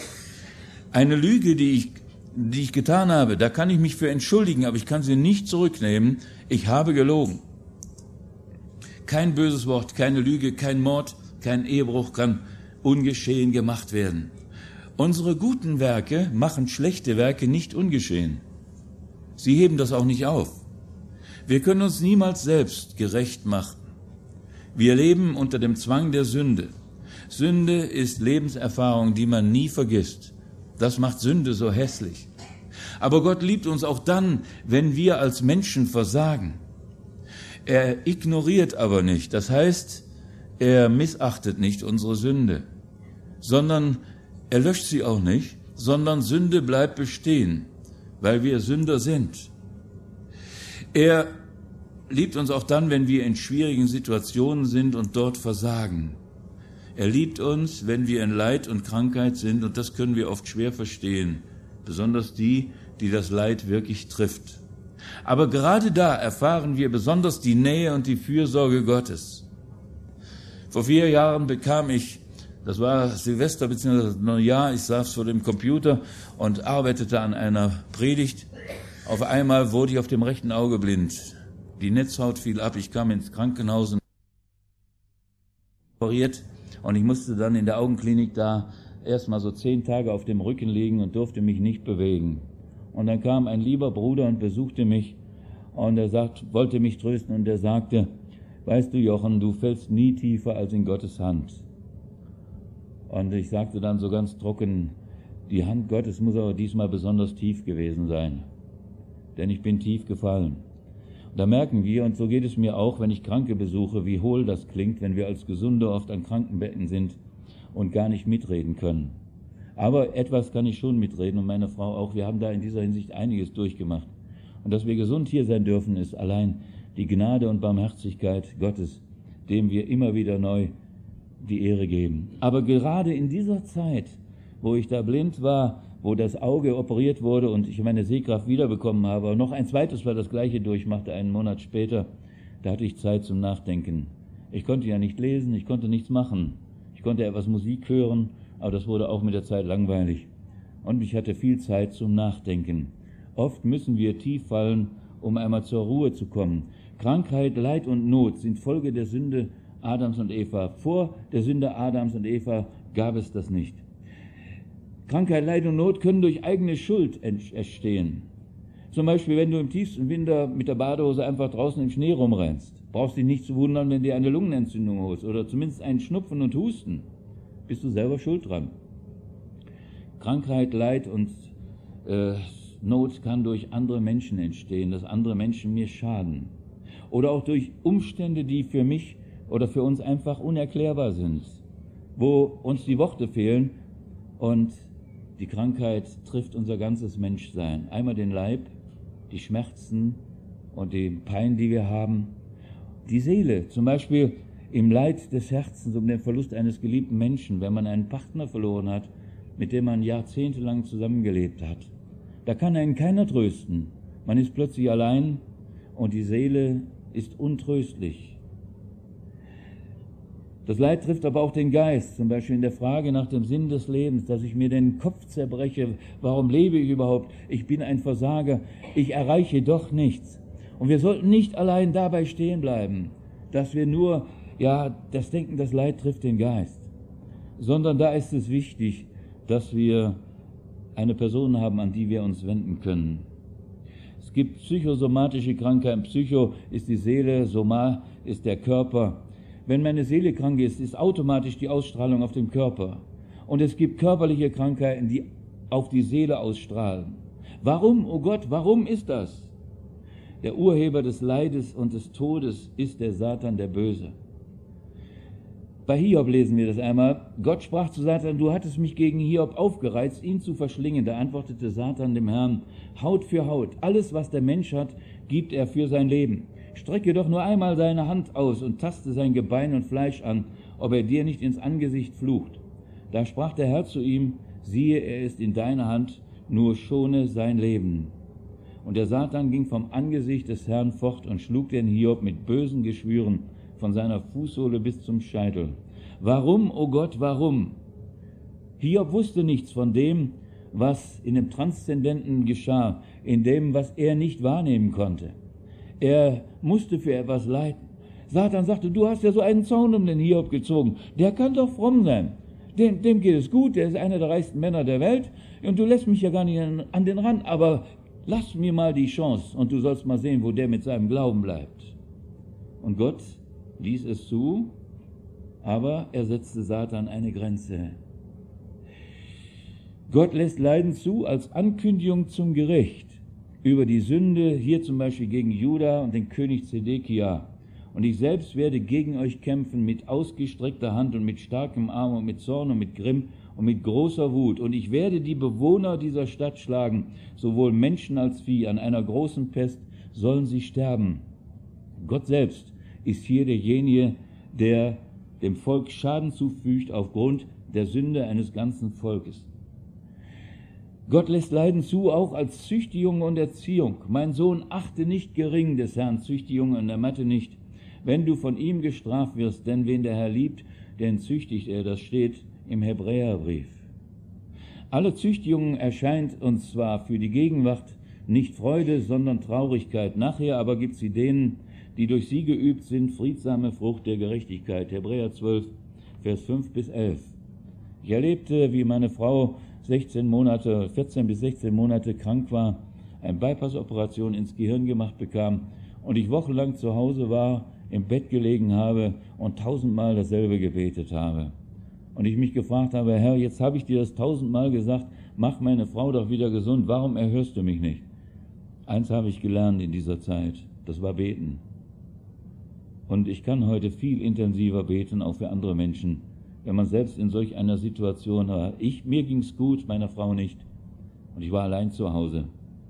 Eine Lüge, die ich getan habe, da kann ich mich für entschuldigen, aber ich kann sie nicht zurücknehmen. Ich habe gelogen. Kein böses Wort, keine Lüge, kein Mord, kein Ehebruch kann ungeschehen gemacht werden. Unsere guten Werke machen schlechte Werke nicht ungeschehen. Sie heben das auch nicht auf. Wir können uns niemals selbst gerecht machen. Wir leben unter dem Zwang der Sünde. Sünde ist Lebenserfahrung, die man nie vergisst. Das macht Sünde so hässlich. Aber Gott liebt uns auch dann, wenn wir als Menschen versagen. Er ignoriert aber nicht. Das heißt, er missachtet nicht unsere Sünde, sondern er löscht sie auch nicht, sondern Sünde bleibt bestehen, weil wir Sünder sind. Er liebt uns auch dann, wenn wir in schwierigen Situationen sind und dort versagen. Er liebt uns, wenn wir in Leid und Krankheit sind, und das können wir oft schwer verstehen, besonders die, die das Leid wirklich trifft. Aber gerade da erfahren wir besonders die Nähe und die Fürsorge Gottes. Vor 4 Jahren bekam ich, das war Silvester bzw. Neujahr, ich saß vor dem Computer und arbeitete an einer Predigt. Auf einmal wurde ich auf dem rechten Auge blind. Die Netzhaut fiel ab, ich kam ins Krankenhaus und operiert und ich musste dann in der Augenklinik da erstmal so 10 Tage auf dem Rücken liegen und durfte mich nicht bewegen. Und dann kam ein lieber Bruder und besuchte mich und er wollte mich trösten und er sagte, weißt du Jochen, du fällst nie tiefer als in Gottes Hand. Und ich sagte dann so ganz trocken, die Hand Gottes muss aber diesmal besonders tief gewesen sein, denn ich bin tief gefallen. Und da merken wir, und so geht es mir auch, wenn ich Kranke besuche, wie hohl das klingt, wenn wir als Gesunde oft an Krankenbetten sind und gar nicht mitreden können. Aber etwas kann ich schon mitreden und meine Frau auch. Wir haben da in dieser Hinsicht einiges durchgemacht. Und dass wir gesund hier sein dürfen, ist allein die Gnade und Barmherzigkeit Gottes, dem wir immer wieder neu die Ehre geben. Aber gerade in dieser Zeit, wo ich da blind war, wo das Auge operiert wurde und ich meine Sehkraft wiederbekommen habe, und noch ein zweites Mal das Gleiche durchmachte, einen Monat später, da hatte ich Zeit zum Nachdenken. Ich konnte ja nicht lesen, ich konnte nichts machen. Ich konnte etwas Musik hören, aber das wurde auch mit der Zeit langweilig. Und ich hatte viel Zeit zum Nachdenken. Oft müssen wir tief fallen, um einmal zur Ruhe zu kommen. Krankheit, Leid und Not sind Folge der Sünde Adams und Eva. Vor der Sünde Adams und Eva gab es das nicht. Krankheit, Leid und Not können durch eigene Schuld entstehen. Zum Beispiel, wenn du im tiefsten Winter mit der Badehose einfach draußen im Schnee rumrennst. Brauchst dich nicht zu wundern, wenn dir eine Lungenentzündung holst oder zumindest einen Schnupfen und Husten. Bist du selber schuld dran. Krankheit, Leid und Not kann durch andere Menschen entstehen, dass andere Menschen mir schaden. Oder auch durch Umstände, die für mich oder für uns einfach unerklärbar sind, wo uns die Worte fehlen und die Krankheit trifft unser ganzes Menschsein. Einmal den Leib, die Schmerzen und die Pein, die wir haben. Die Seele, zum Beispiel im Leid des Herzens um den Verlust eines geliebten Menschen, wenn man einen Partner verloren hat, mit dem man jahrzehntelang zusammengelebt hat. Da kann einen keiner trösten. Man ist plötzlich allein und die Seele ist untröstlich. Das Leid trifft aber auch den Geist, zum Beispiel in der Frage nach dem Sinn des Lebens, dass ich mir den Kopf zerbreche, warum lebe ich überhaupt? Ich bin ein Versager, ich erreiche doch nichts. Und wir sollten nicht allein dabei stehen bleiben, dass wir nur, das Denken, das Leid trifft den Geist, sondern da ist es wichtig, dass wir eine Person haben, an die wir uns wenden können. Es gibt psychosomatische Krankheiten. Psycho ist die Seele, Soma ist der Körper. Wenn meine Seele krank ist automatisch die Ausstrahlung auf den Körper. Und es gibt körperliche Krankheiten, die auf die Seele ausstrahlen. Warum, oh Gott, warum ist das? Der Urheber des Leides und des Todes ist der Satan, der Böse. Bei Hiob lesen wir das einmal. Gott sprach zu Satan, du hattest mich gegen Hiob aufgereizt, ihn zu verschlingen. Da antwortete Satan dem Herrn, Haut für Haut, alles, was der Mensch hat, gibt er für sein Leben. Strecke doch nur einmal deine Hand aus und taste sein Gebein und Fleisch an, ob er dir nicht ins Angesicht flucht. Da sprach der Herr zu ihm, siehe, er ist in deiner Hand, nur schone sein Leben. Und der Satan ging vom Angesicht des Herrn fort und schlug den Hiob mit bösen Geschwüren von seiner Fußsohle bis zum Scheitel. Warum, oh Gott, warum? Hiob wusste nichts von dem, was in dem Transzendenten geschah, in dem, was er nicht wahrnehmen konnte. Er musste für etwas leiden. Satan sagte, du hast ja so einen Zaun um den Hiob gezogen. Der kann doch fromm sein. Dem geht es gut, der ist einer der reichsten Männer der Welt und du lässt mich ja gar nicht an den Rand, aber lass mir mal die Chance und du sollst mal sehen, wo der mit seinem Glauben bleibt. Und Gott ließ es zu, aber er setzte Satan eine Grenze. Gott lässt Leiden zu als Ankündigung zum Gericht über die Sünde, hier zum Beispiel gegen Juda und den König Zedekia. Und ich selbst werde gegen euch kämpfen mit ausgestreckter Hand und mit starkem Arm und mit Zorn und mit Grimm und mit großer Wut. Und ich werde die Bewohner dieser Stadt schlagen, sowohl Menschen als Vieh. An einer großen Pest sollen sie sterben. Gott selbst ist hier derjenige, der dem Volk Schaden zufügt aufgrund der Sünde eines ganzen Volkes. Gott lässt Leiden zu, auch als Züchtigung und Erziehung. Mein Sohn, achte nicht gering des Herrn Züchtigung und ermatte nicht, wenn du von ihm gestraft wirst, denn wen der Herr liebt, den züchtigt er, das steht im Hebräerbrief. Alle Züchtigung erscheint uns zwar für die Gegenwart nicht Freude, sondern Traurigkeit. Nachher aber gibt sie denen, die durch sie geübt sind, friedsame Frucht der Gerechtigkeit. Hebräer 12, Vers 5 bis 11. Ich erlebte, wie meine Frau 14 bis 16 Monate krank war, eine Bypassoperation ins Gehirn gemacht bekam und ich wochenlang zu Hause war, im Bett gelegen habe und 1000-mal dasselbe gebetet habe. Und ich mich gefragt habe, Herr, jetzt habe ich dir das 1000-mal gesagt, mach meine Frau doch wieder gesund, warum erhörst du mich nicht? Eins habe ich gelernt in dieser Zeit, das war beten. Und ich kann heute viel intensiver beten, auch für andere Menschen, wenn man selbst in solch einer Situation war. Mir ging's gut, meiner Frau nicht. Und ich war allein zu Hause.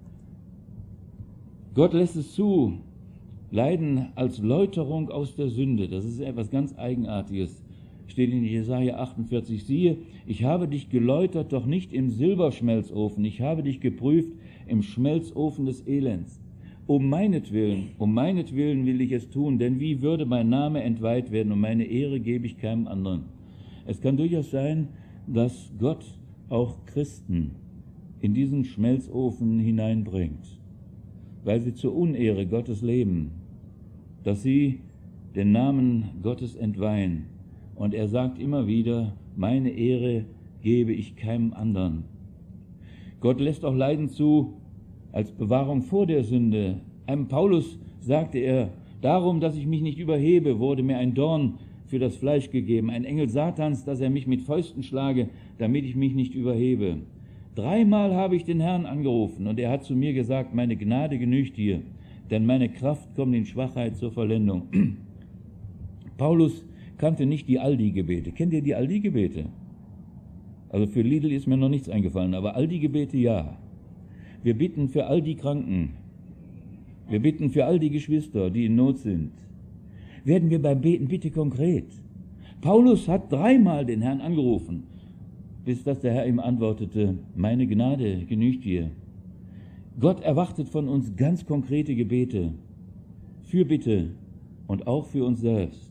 Gott lässt es zu, Leiden als Läuterung aus der Sünde. Das ist etwas ganz Eigenartiges. Steht in Jesaja 48, siehe, ich habe dich geläutert, doch nicht im Silberschmelzofen. Ich habe dich geprüft im Schmelzofen des Elends. Um meinetwillen will ich es tun, denn wie würde mein Name entweiht werden und meine Ehre gebe ich keinem anderen. Es kann durchaus sein, dass Gott auch Christen in diesen Schmelzofen hineinbringt, weil sie zur Unehre Gottes leben, dass sie den Namen Gottes entweihen. Und er sagt immer wieder, meine Ehre gebe ich keinem anderen. Gott lässt auch Leiden zu als Bewahrung vor der Sünde. Einem Paulus sagte er, darum, dass ich mich nicht überhebe, wurde mir ein Dorn für das Fleisch gegeben, ein Engel Satans, dass er mich mit Fäusten schlage, damit ich mich nicht überhebe. 3-mal habe ich den Herrn angerufen und er hat zu mir gesagt, meine Gnade genügt dir, denn meine Kraft kommt in Schwachheit zur Vollendung. Paulus kannte nicht die Aldi-Gebete. Kennt ihr die Aldi-Gebete? Also für Lidl ist mir noch nichts eingefallen, aber Aldi-Gebete ja. Wir bitten für all die Kranken. Wir bitten für all die Geschwister, die in Not sind. Werden wir beim Beten bitte konkret. Paulus hat 3-mal den Herrn angerufen, bis dass der Herr ihm antwortete, meine Gnade genügt dir. Gott erwartet von uns ganz konkrete Gebete, Fürbitte und auch für uns selbst.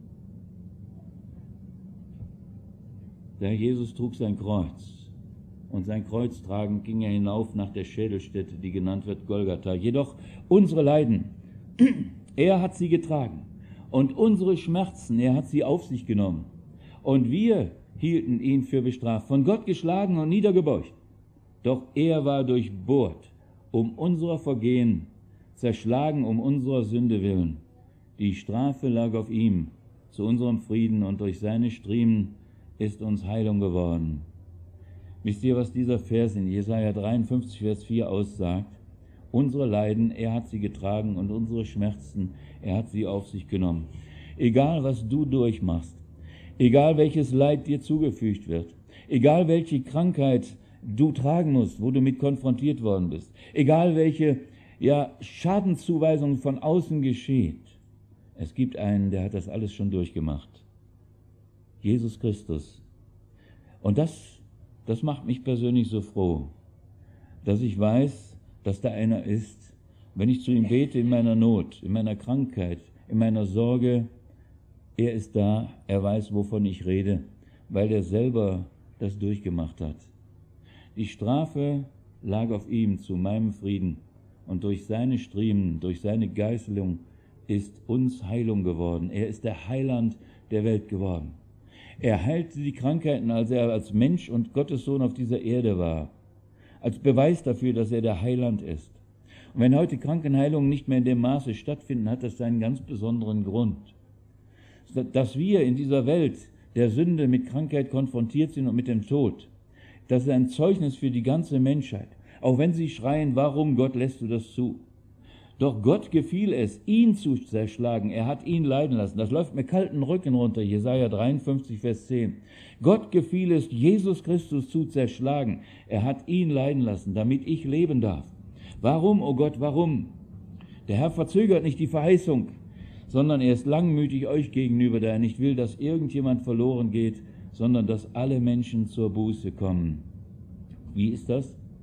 Der Herr Jesus trug sein Kreuz und sein Kreuz tragend ging er hinauf nach der Schädelstätte, die genannt wird Golgatha. Jedoch unsere Leiden, er hat sie getragen und unsere Schmerzen, er hat sie auf sich genommen. Und wir hielten ihn für bestraft, von Gott geschlagen und niedergebeugt. Doch er war durchbohrt um unserer Vergehen, zerschlagen um unserer Sünde willen. Die Strafe lag auf ihm zu unserem Frieden und durch seine Striemen ist uns Heilung geworden. Wisst ihr, was dieser Vers in Jesaja 53, Vers 4 aussagt? Unsere Leiden, er hat sie getragen und unsere Schmerzen, er hat sie auf sich genommen. Egal, was du durchmachst, egal welches Leid dir zugefügt wird, egal welche Krankheit du tragen musst, wo du mit konfrontiert worden bist, egal welche Schadenszuweisung von außen geschieht, es gibt einen, der hat das alles schon durchgemacht. Jesus Christus. Und das macht mich persönlich so froh, dass ich weiß, dass da einer ist, wenn ich zu ihm bete in meiner Not, in meiner Krankheit, in meiner Sorge, er ist da, er weiß, wovon ich rede, weil er selber das durchgemacht hat. Die Strafe lag auf ihm zu meinem Frieden und durch seine Striemen, durch seine Geißelung ist uns Heilung geworden. Er ist der Heiland der Welt geworden. Er heilte die Krankheiten, als er als Mensch und Gottes Sohn auf dieser Erde war, als Beweis dafür, dass er der Heiland ist. Und wenn heute Krankenheilungen nicht mehr in dem Maße stattfinden, hat das seinen ganz besonderen Grund. Dass wir in dieser Welt der Sünde mit Krankheit konfrontiert sind und mit dem Tod, das ist ein Zeugnis für die ganze Menschheit. Auch wenn sie schreien, warum Gott lässt du das zu? Doch Gott gefiel es, ihn zu zerschlagen. Er hat ihn leiden lassen. Das läuft mir kalten Rücken runter, Jesaja 53, Vers 10. Gott gefiel es, Jesus Christus zu zerschlagen. Er hat ihn leiden lassen, damit ich leben darf. Warum, oh Gott, warum? Der Herr verzögert nicht die Verheißung, sondern er ist langmütig euch gegenüber, da er nicht will, dass irgendjemand verloren geht, sondern dass alle Menschen zur Buße kommen. Wie ist das?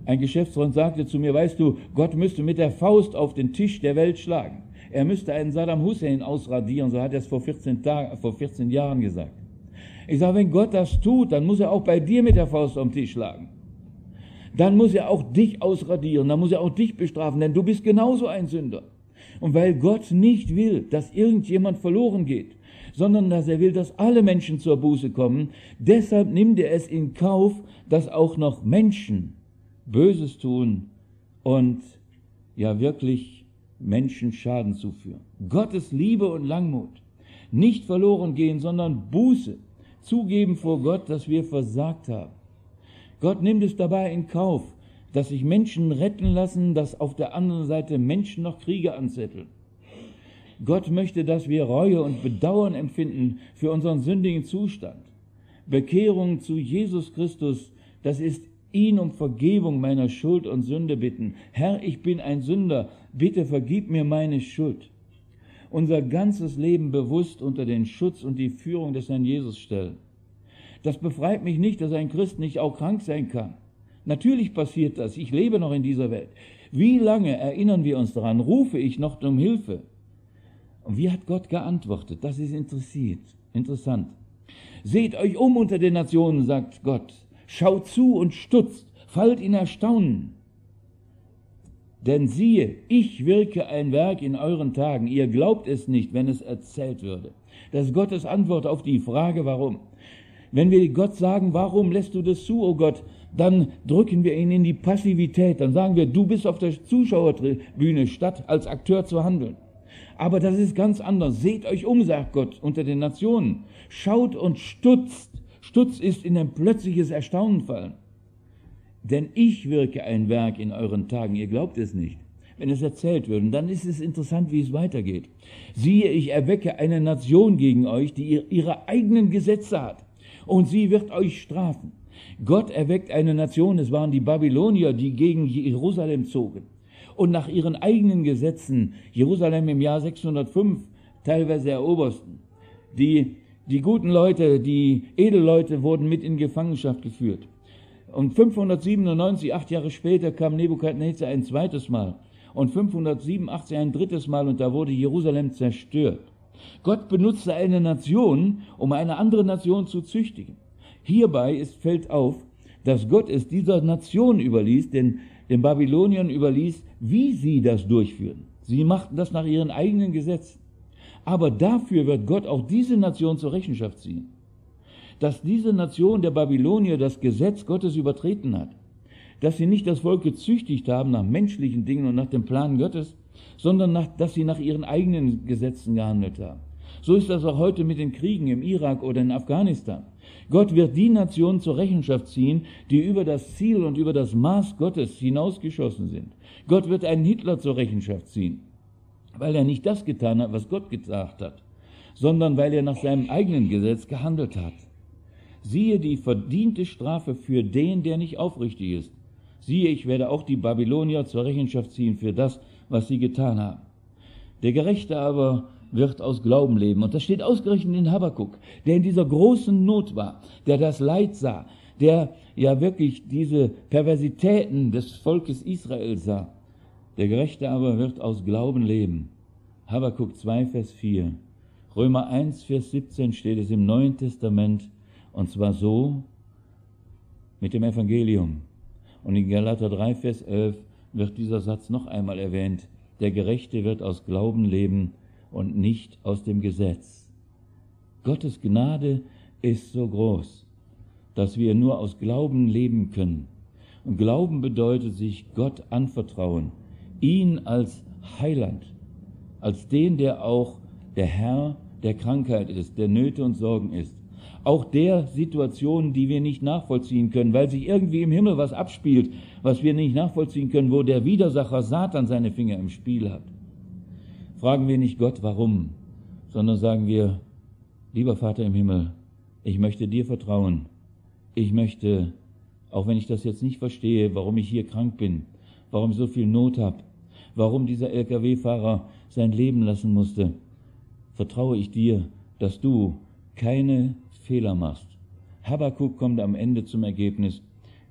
Ein Geschäftsfreund sagte zu mir, weißt du, Gott müsste mit der Faust auf den Tisch der Welt schlagen. Er müsste einen Saddam Hussein ausradieren, so hat er es vor 14 Jahren gesagt. Ich sage, wenn Gott das tut, dann muss er auch bei dir mit der Faust auf den Tisch schlagen. Dann muss er auch dich ausradieren, dann muss er auch dich bestrafen, denn du bist genauso ein Sünder. Und weil Gott nicht will, dass irgendjemand verloren geht, sondern dass er will, dass alle Menschen zur Buße kommen, deshalb nimmt er es in Kauf, dass auch noch Menschen Böses tun und ja wirklich Menschen Schaden zuführen. Gottes Liebe und Langmut, nicht verloren gehen, sondern Buße, zugeben vor Gott, dass wir versagt haben. Gott nimmt es dabei in Kauf, dass sich Menschen retten lassen, dass auf der anderen Seite Menschen noch Kriege anzetteln. Gott möchte, dass wir Reue und Bedauern empfinden für unseren sündigen Zustand. Bekehrung zu Jesus Christus, das ist ihn um Vergebung meiner Schuld und Sünde bitten. Herr, ich bin ein Sünder, bitte vergib mir meine Schuld. Unser ganzes Leben bewusst unter den Schutz und die Führung des Herrn Jesus stellen. Das befreit mich nicht, dass ein Christ nicht auch krank sein kann. Natürlich passiert das, ich lebe noch in dieser Welt. Wie lange erinnern wir uns daran, rufe ich noch um Hilfe? Und wie hat Gott geantwortet? Das ist interessant. Seht euch um unter den Nationen, sagt Gott. Schaut zu und stutzt, fallt in Erstaunen. Denn siehe, ich wirke ein Werk in euren Tagen. Ihr glaubt es nicht, wenn es erzählt würde. Das ist Gottes Antwort auf die Frage, warum. Wenn wir Gott sagen, warum lässt du das zu, oh Gott, dann drücken wir ihn in die Passivität. Dann sagen wir, du bist auf der Zuschauerbühne, statt als Akteur zu handeln. Aber das ist ganz anders. Seht euch um, sagt Gott, unter den Nationen. Schaut und stutzt. Stutz ist in ein plötzliches Erstaunen fallen. Denn ich wirke ein Werk in euren Tagen. Ihr glaubt es nicht. Wenn es erzählt wird, und dann ist es interessant, wie es weitergeht. Siehe, ich erwecke eine Nation gegen euch, die ihre eigenen Gesetze hat. Und sie wird euch strafen. Gott erweckt eine Nation, es waren die Babylonier, die gegen Jerusalem zogen und nach ihren eigenen Gesetzen Jerusalem im Jahr 605 teilweise eroberten. Die guten Leute, die Edelleute wurden mit in Gefangenschaft geführt. Und 597, 8 Jahre später, kam Nebukadnezar ein zweites Mal und 587 ein drittes Mal und da wurde Jerusalem zerstört. Gott benutzte eine Nation, um eine andere Nation zu züchtigen. Hierbei fällt auf, dass Gott es dieser Nation überließ, den Babyloniern überließ, wie sie das durchführen. Sie machten das nach ihren eigenen Gesetzen. Aber dafür wird Gott auch diese Nation zur Rechenschaft ziehen. Dass diese Nation der Babylonier das Gesetz Gottes übertreten hat, dass sie nicht das Volk gezüchtigt haben nach menschlichen Dingen und nach dem Plan Gottes, sondern dass sie nach ihren eigenen Gesetzen gehandelt haben. So ist das auch heute mit den Kriegen im Irak oder in Afghanistan. Gott wird die Nationen zur Rechenschaft ziehen, die über das Ziel und über das Maß Gottes hinausgeschossen sind. Gott wird einen Hitler zur Rechenschaft ziehen, weil er nicht das getan hat, was Gott gesagt hat, sondern weil er nach seinem eigenen Gesetz gehandelt hat. Siehe die verdiente Strafe für den, der nicht aufrichtig ist. Siehe, ich werde auch die Babylonier zur Rechenschaft ziehen für das, was sie getan haben. Der Gerechte aber wird aus Glauben leben. Und das steht ausgerechnet in Habakuk, der in dieser großen Not war, der das Leid sah, der ja wirklich diese Perversitäten des Volkes Israel sah. Der Gerechte aber wird aus Glauben leben. Habakuk 2, Vers 4. Römer 1, Vers 17 steht es im Neuen Testament, und zwar so mit dem Evangelium. Und in Galater 3, Vers 11 wird dieser Satz noch einmal erwähnt. Der Gerechte wird aus Glauben leben und nicht aus dem Gesetz. Gottes Gnade ist so groß, dass wir nur aus Glauben leben können. Und Glauben bedeutet sich Gott anvertrauen, ihn als Heiland, als den, der auch der Herr der Krankheit ist, der Nöte und Sorgen ist. Auch der Situationen, die wir nicht nachvollziehen können, weil sich irgendwie im Himmel was abspielt, was wir nicht nachvollziehen können, wo der Widersacher Satan seine Finger im Spiel hat. Fragen wir nicht Gott, warum, sondern sagen wir, lieber Vater im Himmel, ich möchte dir vertrauen. Ich möchte, auch wenn ich das jetzt nicht verstehe, warum ich hier krank bin, warum ich so viel Not habe, warum dieser LKW-Fahrer sein Leben lassen musste, vertraue ich dir, dass du keine Fehler machst. Habakuk kommt am Ende zum Ergebnis,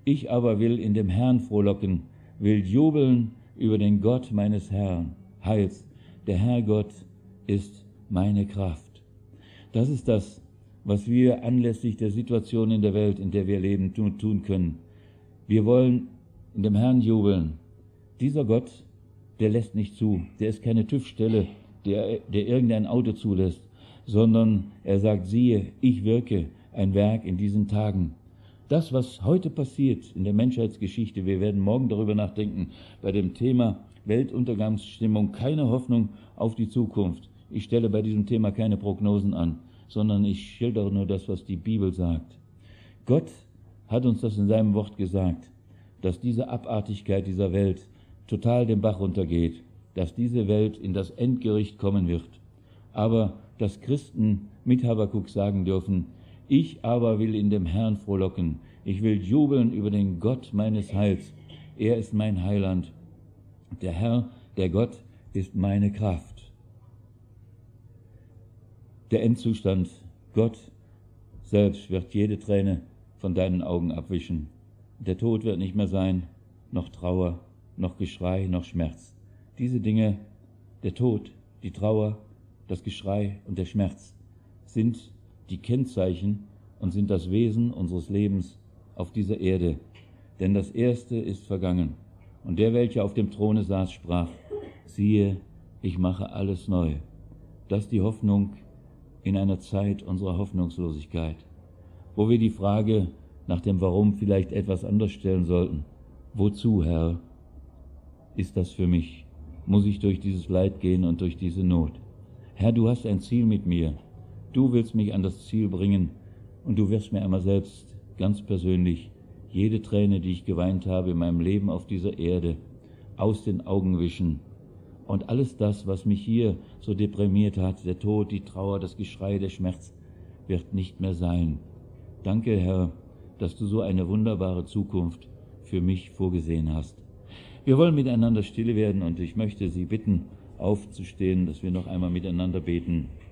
Ich aber will in dem Herrn frohlocken, will jubeln über den Gott meines Herrn, Heils. Der Herr Gott ist meine Kraft. Das ist das, was wir anlässlich der Situation in der Welt, in der wir leben, tun können. Wir wollen in dem Herrn jubeln. Dieser Gott, der lässt nicht zu. Der ist keine TÜV-Stelle, der irgendein Auto zulässt, sondern er sagt, siehe, ich wirke ein Werk in diesen Tagen. Das, was heute passiert in der Menschheitsgeschichte, wir werden morgen darüber nachdenken, bei dem Thema Weltuntergangsstimmung, keine Hoffnung auf die Zukunft. Ich stelle bei diesem Thema keine Prognosen an, sondern ich schildere nur das, was die Bibel sagt. Gott hat uns das in seinem Wort gesagt, dass diese Abartigkeit dieser Welt total den Bach runtergeht, dass diese Welt in das Endgericht kommen wird. Aber dass Christen mit Habakuk sagen dürfen, ich aber will in dem Herrn frohlocken, ich will jubeln über den Gott meines Heils. Er ist mein Heiland. Der Herr, der Gott, ist meine Kraft. Der Endzustand, Gott selbst wird jede Träne von deinen Augen abwischen. Der Tod wird nicht mehr sein, noch Trauer, noch Geschrei, noch Schmerz. Diese Dinge, der Tod, die Trauer, das Geschrei und der Schmerz, sind die Kennzeichen und sind das Wesen unseres Lebens auf dieser Erde. Denn das Erste ist vergangen. Und der, welcher auf dem Throne saß, sprach, siehe, ich mache alles neu. Das ist die Hoffnung in einer Zeit unserer Hoffnungslosigkeit, wo wir die Frage nach dem Warum vielleicht etwas anders stellen sollten. Wozu, Herr, ist das für mich? Muss ich durch dieses Leid gehen und durch diese Not? Herr, du hast ein Ziel mit mir. Du willst mich an das Ziel bringen und du wirst mir einmal selbst ganz persönlich jede Träne, die ich geweint habe in meinem Leben auf dieser Erde, aus den Augen wischen. Und alles das, was mich hier so deprimiert hat, der Tod, die Trauer, das Geschrei, der Schmerz, wird nicht mehr sein. Danke, Herr, dass du so eine wunderbare Zukunft für mich vorgesehen hast. Wir wollen miteinander stille werden und ich möchte Sie bitten, aufzustehen, dass wir noch einmal miteinander beten.